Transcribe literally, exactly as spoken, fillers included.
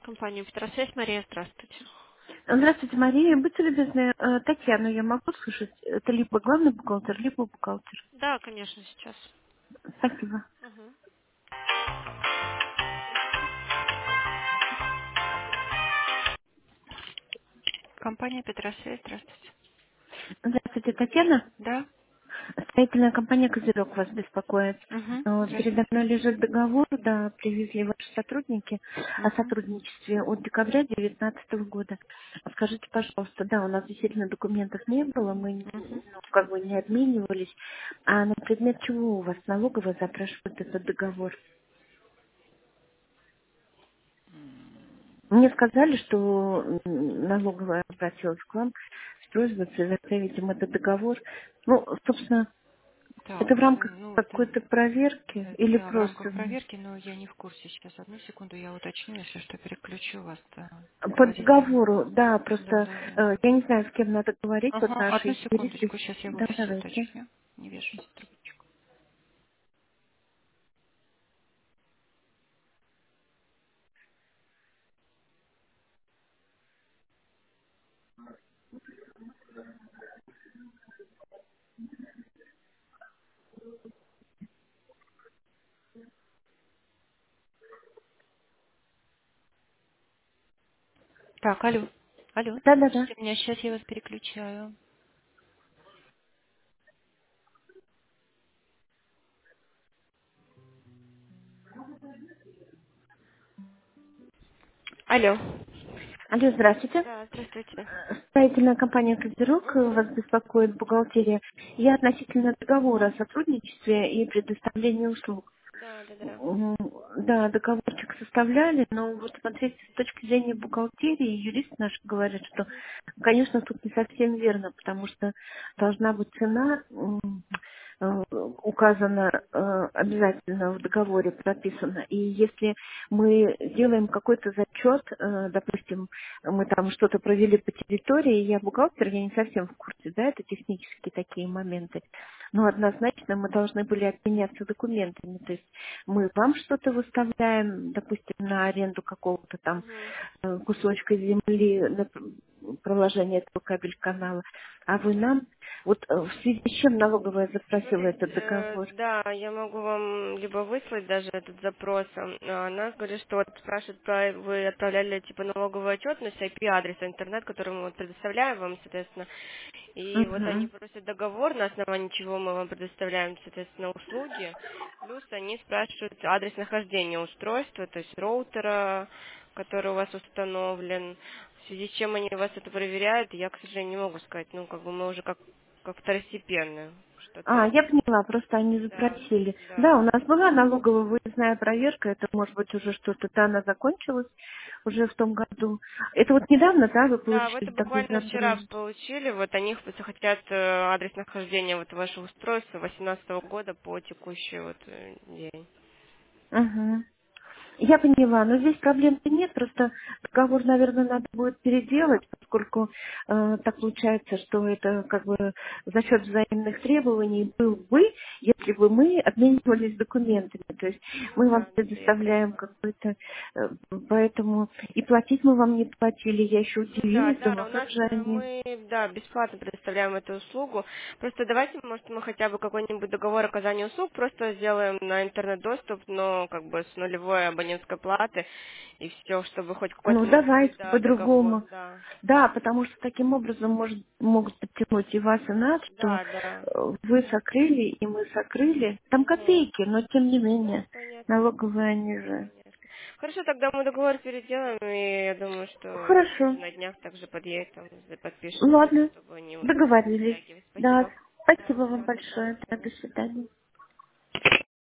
Компания Петросвязь, Мария, здравствуйте. Здравствуйте, Мария. Будьте любезны, э, Татьяну я могу слышать? Это либо главный бухгалтер, либо бухгалтер. Да, конечно, сейчас. Спасибо. Мгм. Компания Петросвязь, здравствуйте. Здравствуйте, Татьяна. Да? Строительная компания «Козырек» вас беспокоит. Угу. Э, Передо Здравствуйте. мной лежит договор, да, привезли ваши сотрудники о Угу. сотрудничестве от декабря две тысячи девятнадцатого года. Скажите, пожалуйста, да, у нас действительно документов не было, мы не- Угу. ну, как бы не обменивались. А на предмет чего у вас налоговая запрашивает этот договор? Мне сказали, что м, налоговая обратилась к вам с просьбой предоставить им этот договор. Ну, собственно, Так, это в рамках ну это, какой-то проверки или да, в рамках просто проверки, но я не в курсе сейчас. Одну секунду я уточню, если что, переключу вас. Да. по Говорите. договору, да, Да, просто да, да. э, я не знаю, с кем надо говорить, вот Ага, одну наши юристы. секундочку, сейчас я в Да, офисе давайте. уточню. Не вешайте трубочку. Так, алло. Алло, Да-да-да. слышите меня? Сейчас я вас переключаю. Алло. Алло, здравствуйте. Да, здравствуйте. Э, Строительная компания «Козерог», э, Угу. вас беспокоит бухгалтерия. Я относительно договора о сотрудничестве и предоставлении услуг. Да, да, да. М, Да, договорчик составляли, но вот смотрите, с точки зрения бухгалтерии, юристы наши говорят, что, конечно, тут не совсем верно, потому что должна быть цена м, э, указана э, обязательно в договоре прописана. И если мы делаем какой-то зачет, э, допустим, мы там что-то провели по территории, я бухгалтер, я не совсем в курсе, да, это технические такие моменты. Но однозначно мы должны были обменяться документами. То есть мы вам что-то выставляем, допустим, на аренду какого-то там Угу. э, кусочка земли на п- проложение этого кабель-канала, а вы нам, вот э, в связи с чем налоговая запросила Смотрите, этот э, договор? да, я могу вам либо выслать даже этот запрос. а, Она говорит, что вот спрашивает, про, вы отправляли типа налоговую отчетность, ай пи-адрес, интернет, который мы вот предоставляем вам, соответственно. И вот они Угу. просят договор, на основании чего мы вам предоставляем, соответственно, услуги. Плюс они спрашивают адрес нахождения устройства, то есть роутера, который у вас установлен. В связи с чем они вас это проверяют, я, к сожалению, не могу сказать. Ну, как бы мы уже как, как второстепенные. Что, то А, есть, я поняла, просто они да, запросили. да. Да, у нас была налоговая выездная проверка, это, может быть, уже что-то, да, она закончилась уже в том году. Это вот недавно, да, вы Да, вы получили это такой буквально вчера запрос? получили. Вот они х- хотят э, адрес нахождения вот вашего устройства восемнадцатого года по текущий вот э, день. Угу. Я поняла, но здесь проблем-то нет, просто договор, наверное, надо будет переделать, поскольку э, так получается, что это как бы за счет взаимных требований был бы, если бы мы обменивались документами. То есть Ну мы вам да, это я предоставляем поняла. какой-то, э, поэтому и платить мы вам не платили. Я еще Ну да, удивилась, да, думаю, у как нас же э, они. мы, да, бесплатно предоставляем эту услугу. Просто давайте, может, мы хотя бы какой-нибудь договор оказания услуг просто сделаем на интернет-доступ, но как бы с нулевой абонентской платы, и все, чтобы хоть какой-то Ну, может быть, давайте да, договор, по-другому. да. Да, потому что таким образом может, могут подтянуть и вас, и нас, что Да, да. э, вы сокрыли, и мы сокрыли. Там Мгм. копейки, но тем не Ну, менее. понятно. Налоговые они же. Понятно. Хорошо, тогда мы договор переделаем, и я думаю, что Хорошо. уже на днях также подъедет, там, подпишет, Ладно. чтобы не, вот, не Договорились. затягивать. Да. Спасибо. Да, Спасибо вам всего доброго. большое. До Да, до свидания. свидания.